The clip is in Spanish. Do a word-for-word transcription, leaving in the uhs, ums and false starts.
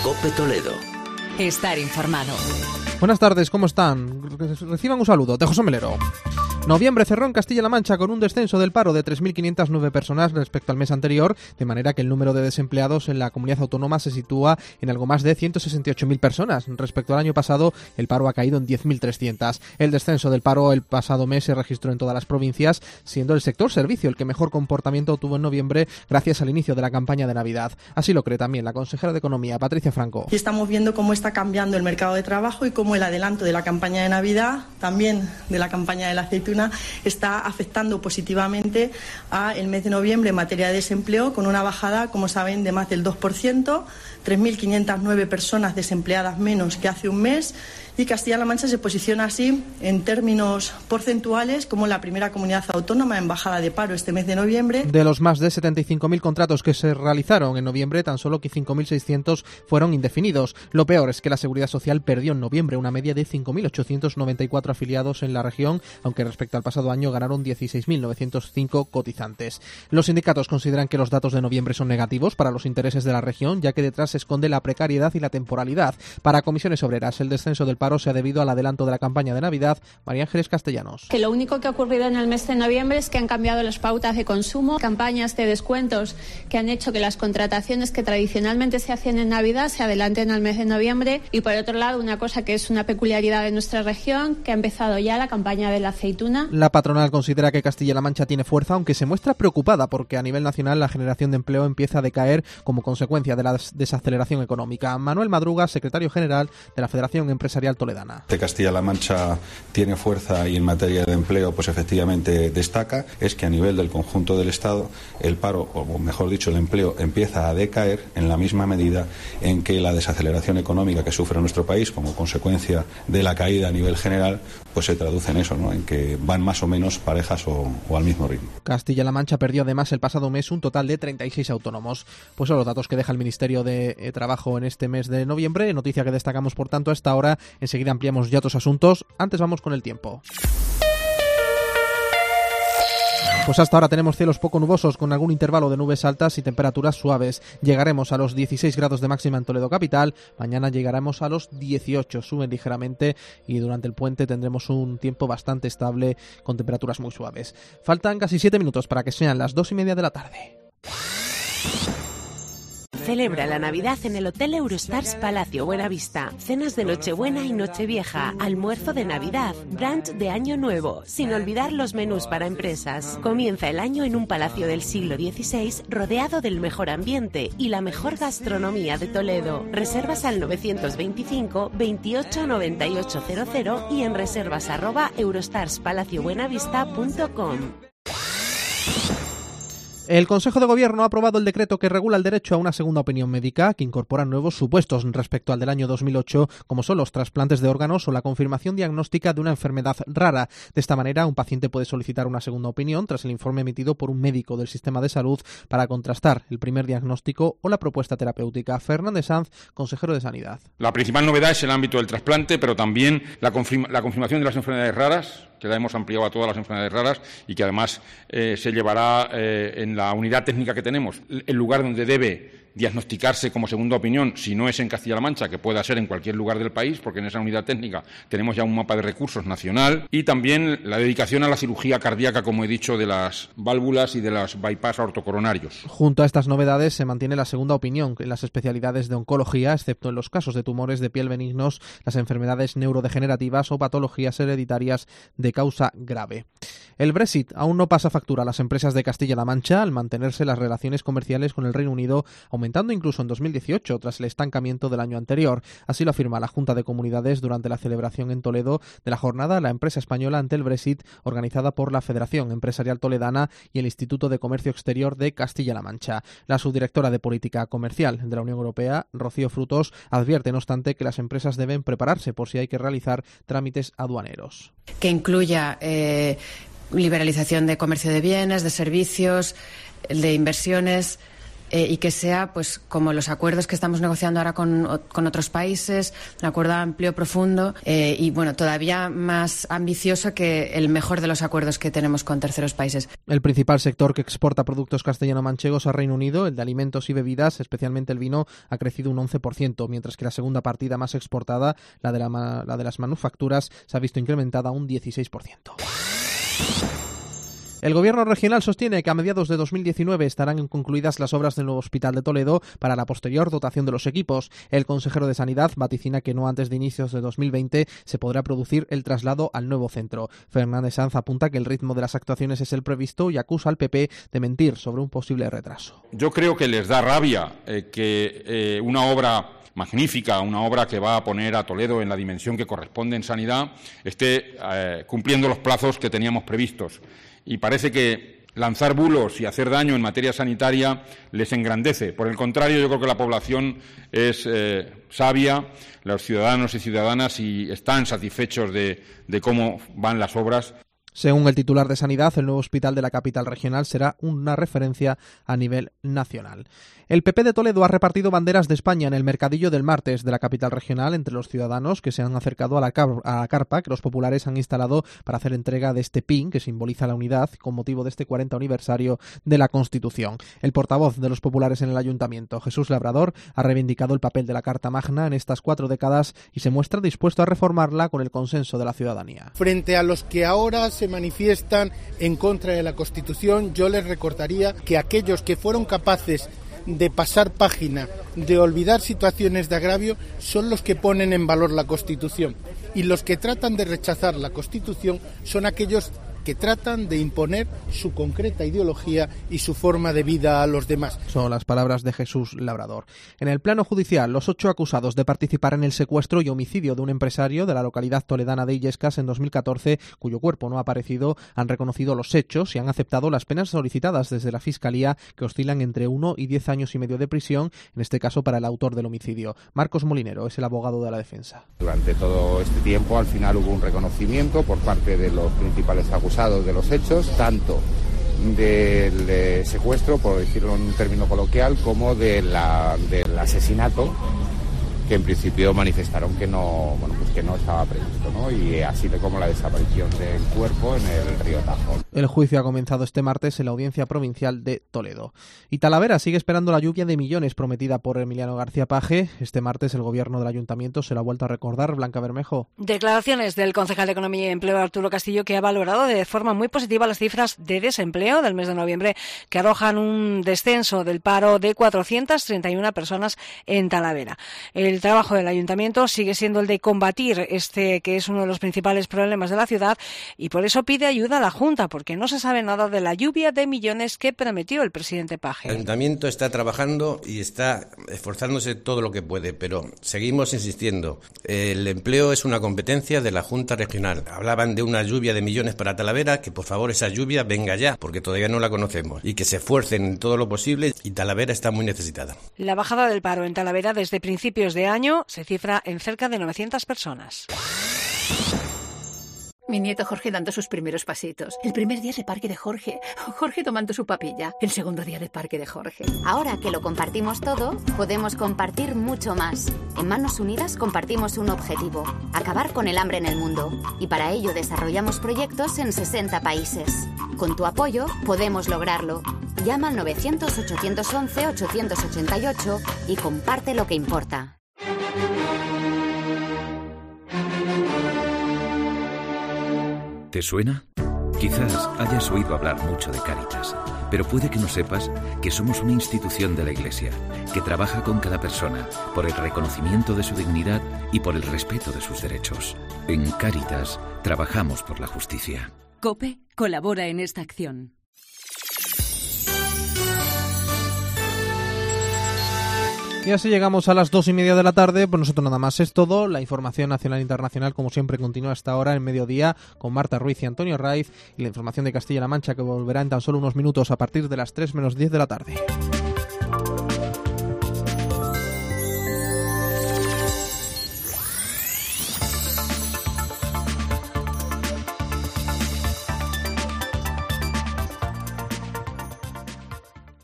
COPE Toledo. Estar informado. Buenas tardes, ¿cómo están? Reciban un saludo de José Melero. Noviembre cerró en Castilla-La Mancha con un descenso del paro de tres mil quinientas nueve personas respecto al mes anterior, de manera que el número de desempleados en la comunidad autónoma se sitúa en algo más de ciento sesenta y ocho mil personas. Respecto al año pasado, el paro ha caído en diez mil trescientas. El descenso del paro el pasado mes se registró en todas las provincias, siendo el sector servicio el que mejor comportamiento tuvo en noviembre gracias al inicio de la campaña de Navidad. Así lo cree también la consejera de Economía, Patricia Franco. Y estamos viendo cómo está cambiando el mercado de trabajo y cómo el adelanto de la campaña de Navidad, también de la campaña de la aceituna, está afectando positivamente al mes de noviembre en materia de desempleo, con una bajada, como saben, de más del dos por ciento, tres mil quinientas nueve personas desempleadas menos que hace un mes, y Castilla-La Mancha se posiciona así en términos porcentuales como la primera comunidad autónoma en bajada de paro este mes de noviembre. De los más de setenta y cinco mil contratos que se realizaron en noviembre, tan solo que cinco mil seiscientos fueron indefinidos. Lo peor es que la Seguridad Social perdió en noviembre una media de cinco mil ochocientos noventa y cuatro afiliados en la región, aunque respecto al pasado año ganaron dieciséis mil novecientos cinco cotizantes. Los sindicatos consideran que los datos de noviembre son negativos para los intereses de la región, ya que detrás se esconde la precariedad y la temporalidad. Para Comisiones Obreras, el descenso del paro se ha debido al adelanto de la campaña de Navidad. María Ángeles Castellanos. Que lo único que ha ocurrido en el mes de noviembre es que han cambiado las pautas de consumo, campañas de descuentos que han hecho que las contrataciones que tradicionalmente se hacían en Navidad se adelanten al mes de noviembre, y por otro lado una cosa que es una peculiaridad de nuestra región, que ha empezado ya la campaña de la aceituna. La patronal considera que Castilla-La Mancha tiene fuerza, aunque se muestra preocupada porque a nivel nacional la generación de empleo empieza a decaer como consecuencia de la desaceleración económica. Manuel Madruga, secretario general de la Federación Empresarial Toledana. De Castilla-La Mancha tiene fuerza y en materia de empleo pues efectivamente destaca, es que a nivel del conjunto del Estado el paro, o mejor dicho el empleo, empieza a decaer en la misma medida en que la desaceleración económica que sufre nuestro país como consecuencia de la caída a nivel general pues se traduce en eso, ¿no? En que van más o menos parejas o, o al mismo ritmo. Castilla-La Mancha perdió además el pasado mes un total de treinta y seis autónomos. Pues son los datos que deja el Ministerio de Trabajo en este mes de noviembre, noticia que destacamos por tanto a esta hora. Enseguida ampliamos ya otros asuntos. Antes vamos con el tiempo. Pues hasta ahora tenemos cielos poco nubosos con algún intervalo de nubes altas y temperaturas suaves. Llegaremos a los dieciséis grados de máxima en Toledo capital. Mañana llegaremos a los dieciocho, suben ligeramente, y durante el puente tendremos un tiempo bastante estable con temperaturas muy suaves. Faltan casi siete minutos para que sean las dos y media de la tarde. Celebra la Navidad en el Hotel Eurostars Palacio Buenavista. Cenas de Nochebuena y Nochevieja, almuerzo de Navidad, brunch de Año Nuevo, sin olvidar los menús para empresas. Comienza el año en un palacio del siglo dieciséis rodeado del mejor ambiente y la mejor gastronomía de Toledo. Reservas al novecientos veinticinco veintiocho noventa y ocho cero cero y en reservas arroba eurostars palacio buenavista punto com. El Consejo de Gobierno ha aprobado el decreto que regula el derecho a una segunda opinión médica, que incorpora nuevos supuestos respecto al del año dos mil ocho, como son los trasplantes de órganos o la confirmación diagnóstica de una enfermedad rara. De esta manera, un paciente puede solicitar una segunda opinión tras el informe emitido por un médico del sistema de salud para contrastar el primer diagnóstico o la propuesta terapéutica. Fernández Sanz, consejero de Sanidad. La principal novedad es el ámbito del trasplante, pero también la, confirma, la confirmación de las enfermedades raras, que la hemos ampliado a todas las enfermedades raras y que además eh, se llevará eh, en la unidad técnica que tenemos, el lugar donde debe diagnosticarse como segunda opinión, si no es en Castilla-La Mancha, que pueda ser en cualquier lugar del país, porque en esa unidad técnica tenemos ya un mapa de recursos nacional, y también la dedicación a la cirugía cardíaca, como he dicho, de las válvulas y de las bypass aortocoronarios. Junto a estas novedades se mantiene la segunda opinión en las especialidades de oncología, excepto en los casos de tumores de piel benignos, las enfermedades neurodegenerativas o patologías hereditarias de causa grave. El Brexit aún no pasa factura a las empresas de Castilla-La Mancha al mantenerse las relaciones comerciales con el Reino Unido, aumentando incluso en dos mil dieciocho tras el estancamiento del año anterior. Así lo afirma la Junta de Comunidades durante la celebración en Toledo de la jornada La empresa española ante el Brexit, organizada por la Federación Empresarial Toledana y el Instituto de Comercio Exterior de Castilla-La Mancha. La subdirectora de Política Comercial de la Unión Europea, Rocío Frutos, advierte, no obstante, que las empresas deben prepararse por si hay que realizar trámites aduaneros. Que incluya eh, liberalización de comercio de bienes, de servicios, de inversiones, eh, y que sea, pues, como los acuerdos que estamos negociando ahora con, con otros países, un acuerdo amplio, profundo eh, y, bueno, todavía más ambicioso que el mejor de los acuerdos que tenemos con terceros países. El principal sector que exporta productos castellano-manchegos a Reino Unido, el de alimentos y bebidas, especialmente el vino, ha crecido un once por ciento, mientras que la segunda partida más exportada, la de, la, la de las manufacturas, se ha visto incrementada un dieciséis por ciento. El Gobierno regional sostiene que a mediados de dos mil diecinueve estarán concluidas las obras del nuevo Hospital de Toledo para la posterior dotación de los equipos. El consejero de Sanidad vaticina que no antes de inicios de dos mil veinte se podrá producir el traslado al nuevo centro. Fernández Sanz apunta que el ritmo de las actuaciones es el previsto y acusa al P P de mentir sobre un posible retraso. Yo creo que les da rabia eh, que eh, una obra magnífica, una obra que va a poner a Toledo en la dimensión que corresponde en sanidad, esté eh, cumpliendo los plazos que teníamos previstos. Y parece que lanzar bulos y hacer daño en materia sanitaria les engrandece. Por el contrario, yo creo que la población es eh, sabia, los ciudadanos y ciudadanas, y están satisfechos de, de cómo van las obras. Según el titular de Sanidad, el nuevo hospital de la capital regional será una referencia a nivel nacional. El P P de Toledo ha repartido banderas de España en el mercadillo del martes de la capital regional entre los ciudadanos que se han acercado a la, car- a la carpa que los populares han instalado para hacer entrega de este pin que simboliza la unidad con motivo de este cuarenta aniversario de la Constitución. El portavoz de los populares en el ayuntamiento, Jesús Labrador, ha reivindicado el papel de la Carta Magna en estas cuatro décadas y se muestra dispuesto a reformarla con el consenso de la ciudadanía. Frente a los que ahora se manifiestan en contra de la Constitución, yo les recordaría que aquellos que fueron capaces de pasar página, de olvidar situaciones de agravio, son los que ponen en valor la Constitución. Y los que tratan de rechazar la Constitución son aquellos que tratan de imponer su concreta ideología y su forma de vida a los demás. Son las palabras de Jesús Labrador. En el plano judicial, los ocho acusados de participar en el secuestro y homicidio de un empresario de la localidad toledana de Illescas en dos mil catorce, cuyo cuerpo no ha aparecido, han reconocido los hechos y han aceptado las penas solicitadas desde la Fiscalía, que oscilan entre uno y diez años y medio de prisión, en este caso para el autor del homicidio. Marcos Molinero es el abogado de la defensa. Durante todo este tiempo, al final hubo un reconocimiento por parte de los principales acusados de los hechos, tanto del eh, secuestro, por decirlo en un término coloquial, como de la, del asesinato, que en principio manifestaron que no, bueno, pues que no estaba previsto, ¿no? Y así de como la desaparición del cuerpo en el río Tajo. El juicio ha comenzado este martes en la Audiencia Provincial de Toledo. Y Talavera sigue esperando la lluvia de millones prometida por Emiliano García Paje. Este martes el gobierno del ayuntamiento se lo ha vuelto a recordar. Blanca Bermejo. Declaraciones del concejal de Economía y Empleo, Arturo Castillo, que ha valorado de forma muy positiva las cifras de desempleo del mes de noviembre, que arrojan un descenso del paro de cuatrocientas treinta y una personas en Talavera. El trabajo del ayuntamiento sigue siendo el de combatir este, que es uno de los principales problemas de la ciudad, y por eso pide ayuda a la Junta, porque no se sabe nada de la lluvia de millones que prometió el presidente Paje. El ayuntamiento está trabajando y está esforzándose todo lo que puede, pero seguimos insistiendo. El empleo es una competencia de la Junta Regional. Hablaban de una lluvia de millones para Talavera, que por favor esa lluvia venga ya, porque todavía no la conocemos, y que se esfuercen en todo lo posible, y Talavera está muy necesitada. La bajada del paro en Talavera desde principios de año se cifra en cerca de novecientas personas. Mi nieto Jorge dando sus primeros pasitos. El primer día de parque de Jorge. Jorge tomando su papilla. El segundo día de parque de Jorge. Ahora que lo compartimos todo, podemos compartir mucho más. En Manos Unidas compartimos un objetivo: acabar con el hambre en el mundo. Y para ello desarrollamos proyectos en sesenta países. Con tu apoyo podemos lograrlo. Llama al novecientos, ochocientos once, ochocientos ochenta y ocho y comparte lo que importa. ¿Te suena? Quizás hayas oído hablar mucho de Cáritas, pero puede que no sepas que somos una institución de la Iglesia que trabaja con cada persona por el reconocimiento de su dignidad y por el respeto de sus derechos. En Cáritas trabajamos por la justicia. COPE colabora en esta acción. Y así llegamos a las dos y media de la tarde. Por nosotros nada más es todo. La información nacional e internacional, como siempre, continúa hasta ahora en mediodía con Marta Ruiz y Antonio Raiz, y la información de Castilla-La Mancha, que volverá en tan solo unos minutos a partir de las tres menos diez de la tarde.